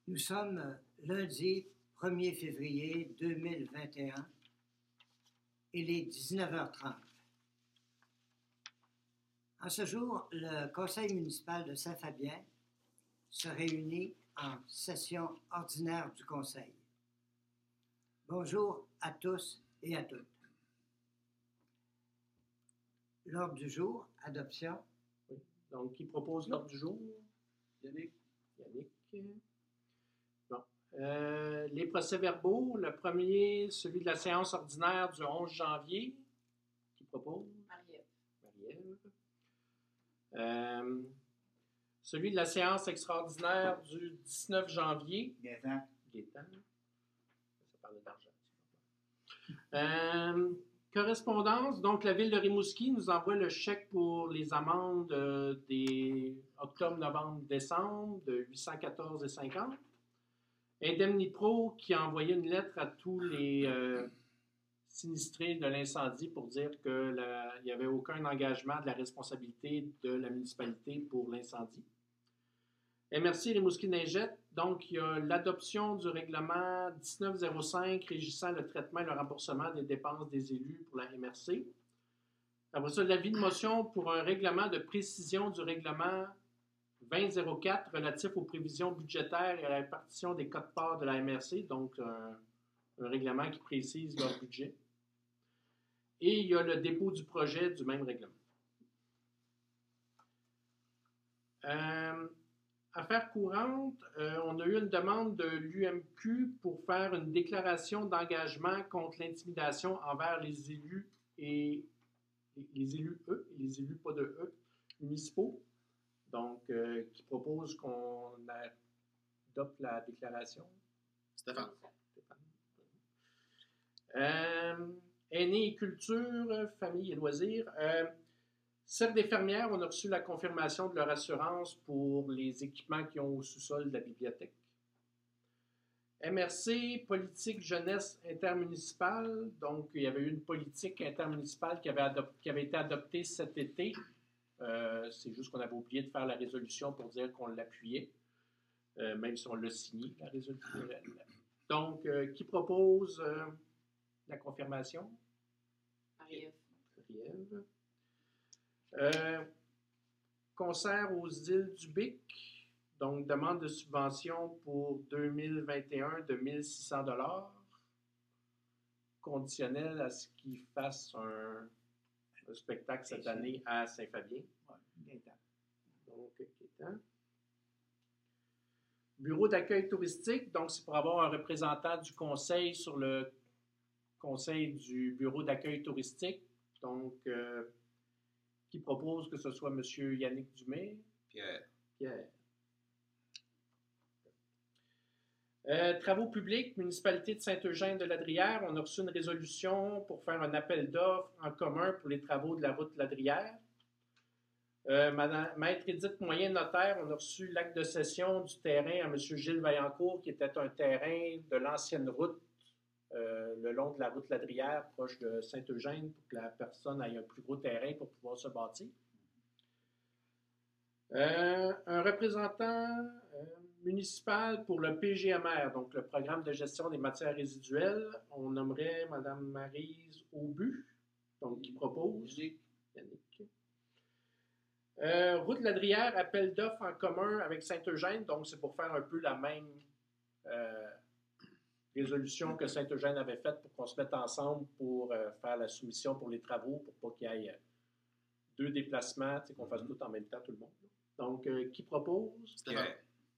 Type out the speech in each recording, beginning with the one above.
Nous sommes lundi 1er février 2021 et il est 19h30. En ce jour, le Conseil municipal de Saint-Fabien se réunit en session ordinaire du Conseil. Bonjour à tous et à toutes. L'ordre du jour, adoption. Oui. Donc, qui propose l'ordre du jour? Yannick. Bon. Les procès-verbaux, le premier, celui de la séance ordinaire du 11 janvier. Qui propose? Marie-Ève. Celui de la séance extraordinaire du 19 janvier. Gaétan. Ça parlait d'argent. Correspondance, donc la ville de Rimouski nous envoie le chèque pour les amendes des octobre, novembre, décembre de 814,50. Indemnipro qui a envoyé une lettre à tous les sinistrés de l'incendie pour dire qu'il n'y avait aucun engagement de la responsabilité de la municipalité pour l'incendie. MRC Rimouski-Neigette, donc il y a l'adoption du règlement 1905 régissant le traitement et le remboursement des dépenses des élus pour la MRC. Après ça, l'avis de motion pour un règlement de précision du règlement 2004 relatif aux prévisions budgétaires et à la répartition des quotes-parts de la MRC, donc un règlement qui précise leur budget. Et il y a le dépôt du projet du même règlement. Affaires courantes, on a eu une demande de l'UMQ pour faire une déclaration d'engagement contre l'intimidation envers les élus et les élus pas de E, municipaux. Donc, qui propose qu'on adopte la déclaration. Stéphane. Aînés et culture, famille et loisirs. Cercle des fermières, on a reçu la confirmation de leur assurance pour les équipements qu'ils ont au sous-sol de la bibliothèque. MRC, politique jeunesse intermunicipale. Donc, il y avait eu une politique intermunicipale qui avait été adoptée cet été. C'est juste qu'on avait oublié de faire la résolution pour dire qu'on l'appuyait, même si on l'a signé, la résolution. Donc, qui propose la confirmation? Marie-Ève. Concert aux îles du Bic, donc demande de subvention pour 2021 de 1 600 $, conditionnel à ce qu'ils fassent un spectacle cette année à Saint-Fabien. Donc, Gaétan. Bureau d'accueil touristique, donc c'est pour avoir un représentant du conseil sur le conseil du bureau d'accueil touristique. Donc, qui propose que ce soit M. Yannick Dumais? Pierre. Travaux publics, municipalité de Saint-Eugène-de-Ladrière, on a reçu une résolution pour faire un appel d'offres en commun pour les travaux de la route Ladrière. Maître Édith Moyen, notaire, on a reçu l'acte de cession du terrain à M. Gilles Vaillancourt, qui était un terrain de l'ancienne route le long de la route Ladrière, proche de Saint-Eugène, pour que la personne ait un plus gros terrain pour pouvoir se bâtir. Un représentant municipal pour le PGMR, donc le programme de gestion des matières résiduelles, on nommerait Mme Maryse Aubu, donc qui propose. Yannick. Route Ladrière, appel d'offres en commun avec Saint-Eugène, donc c'est pour faire un peu la même résolution que Saint-Eugène avait faite pour qu'on se mette ensemble pour faire la soumission pour les travaux, pour pas qu'il y ait deux déplacements, qu'on fasse tout en même temps, tout le monde. Donc, qui propose? Pierre.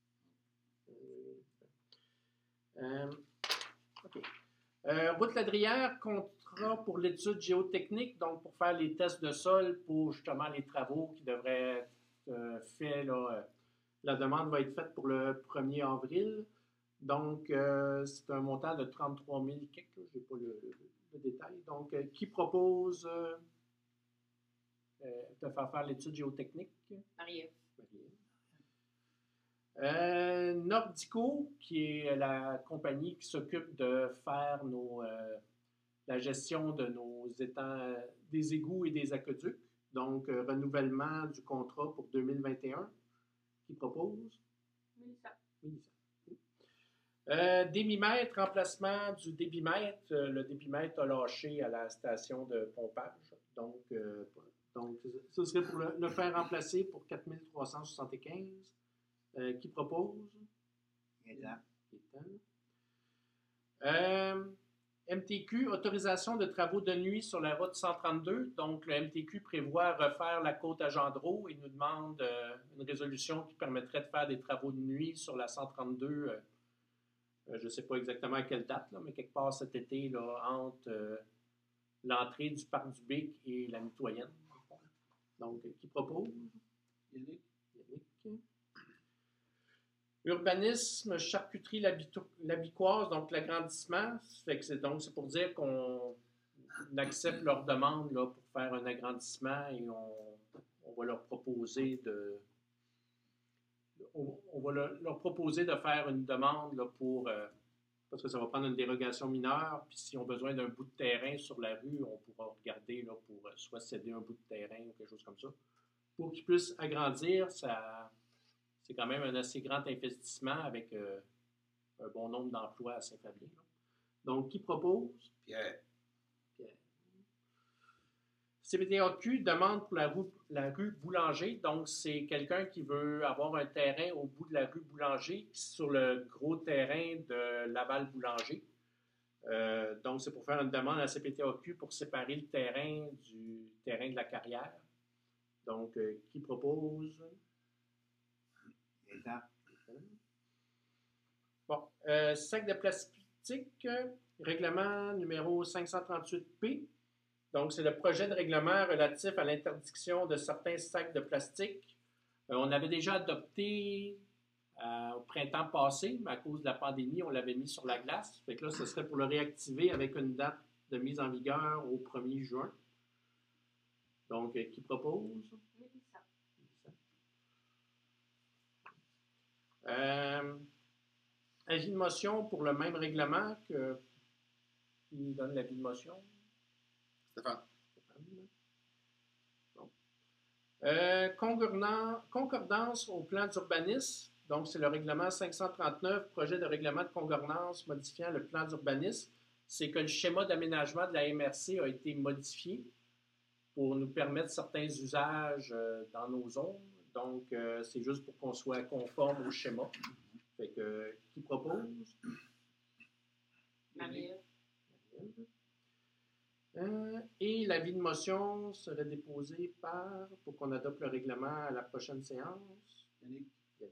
OK. Route Ladrière, contrat pour l'étude géotechnique, donc pour faire les tests de sol pour justement les travaux qui devraient être faits. Là, la demande va être faite pour le 1er avril. Donc, c'est un montant de 33 000 quelques, je n'ai pas le détail. Donc, qui propose de faire l'étude géotechnique? Marie-Ève. Nordico, qui est la compagnie qui s'occupe de faire la gestion de nos étangs, des égouts et des aqueducs. Donc, renouvellement du contrat pour 2021. Qui propose? Mélissa. Débitmètre, remplacement du débitmètre. Le débitmètre a lâché à la station de pompage. Donc ce serait pour le faire remplacer pour 4375. Qui propose? Gaétan. MTQ, autorisation de travaux de nuit sur la route 132. Donc, le MTQ prévoit refaire la côte à Gendreau et nous demande une résolution qui permettrait de faire des travaux de nuit sur la 132. Je ne sais pas exactement à quelle date, là, mais quelque part cet été, là, entre l'entrée du parc du Bic et la Mitoyenne. Donc, qui propose? Yannick. Yannick. Urbanisme, charcuterie, labiquoise, donc l'agrandissement. C'est pour dire qu'on accepte leur demande là, pour faire un agrandissement et on va leur proposer leur proposer de faire une demande là, pour parce que ça va prendre une dérogation mineure, puis s'ils ont besoin d'un bout de terrain sur la rue, on pourra regarder là, pour soit céder un bout de terrain ou quelque chose comme ça. Pour qu'ils puissent agrandir, c'est quand même un assez grand investissement avec un bon nombre d'emplois à Saint-Fabien. Donc, qui propose? Pierre. CBTAQ demande pour la rue Boulanger. Donc, c'est quelqu'un qui veut avoir un terrain au bout de la rue Boulanger sur le gros terrain de Laval-Boulanger. Donc, c'est pour faire une demande à la CPTAQ pour séparer le terrain du terrain de la carrière. Donc, qui propose? Gaétan. Bon, sac de plastique, règlement numéro 538P. Donc, c'est le projet de règlement relatif à l'interdiction de certains sacs de plastique. On avait déjà adopté au printemps passé, mais à cause de la pandémie, on l'avait mis sur la glace. Fait que là, ce serait pour le réactiver avec une date de mise en vigueur au 1er juin. Donc, qui propose? Avis de motion pour le même règlement qui nous donne l'avis de motion. Stéphane. Bon. Concordance au plan d'urbanisme. Donc, c'est le règlement 539, projet de règlement de concordance modifiant le plan d'urbanisme. C'est que le schéma d'aménagement de la MRC a été modifié pour nous permettre certains usages dans nos zones. Donc, c'est juste pour qu'on soit conforme au schéma. Fait que, qui propose? Marie-Ève. Et l'avis de motion serait déposé pour qu'on adopte le règlement à la prochaine séance. Yannick.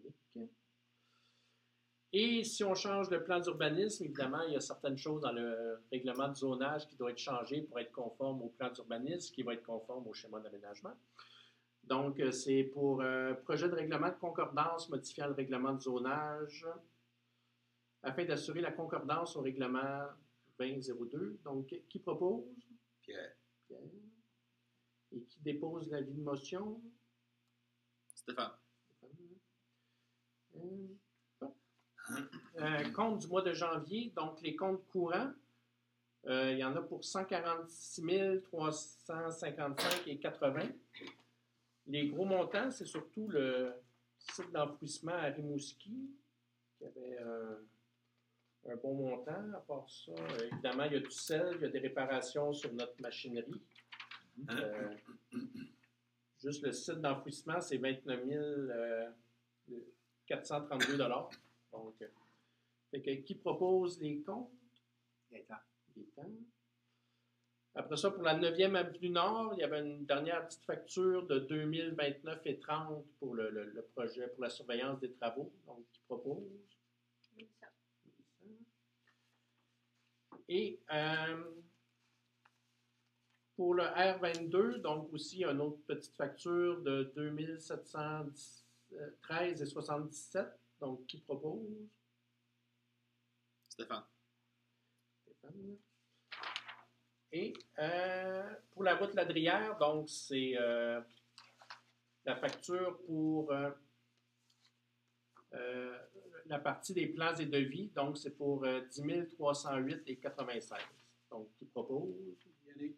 Et si on change le plan d'urbanisme, évidemment, il y a certaines choses dans le règlement de zonage qui doivent être changées pour être conforme au plan d'urbanisme, qui va être conforme au schéma d'aménagement. Donc, c'est pour projet de règlement de concordance modifiant le règlement de zonage afin d'assurer la concordance au règlement 2002. Donc, qui propose? Pierre. Et qui dépose l'avis de motion? Stéphane. Compte du mois de janvier, donc les comptes courants, il y en a pour 146 355,80. Les gros montants, c'est surtout le site d'enfouissement à Rimouski, qui avait un bon montant. À part ça, évidemment, il y a du sel, il y a des réparations sur notre machinerie. Juste le site d'enfouissement, c'est 29 432 $. Donc, fait que, qui propose les comptes? Gaétan. Après ça, pour la 9e Avenue Nord, il y avait une dernière petite facture de 2029,30 pour le projet, pour la surveillance des travaux. Donc, qui propose? Et pour le R22, donc aussi une autre petite facture de 2713,77. Donc, qui propose? Stéphane. Et pour la route Ladrière, donc c'est la facture pour la partie des plans et devis, donc c'est pour 10 308,96. Donc, qui propose? Yannick.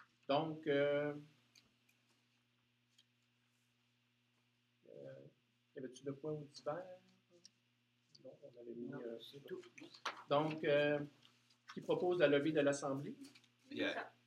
Donc, Y avait-tu de quoi au divers? Non, on avait mis... C'est tout. Donc, qui propose la levée de l'Assemblée? Pierre.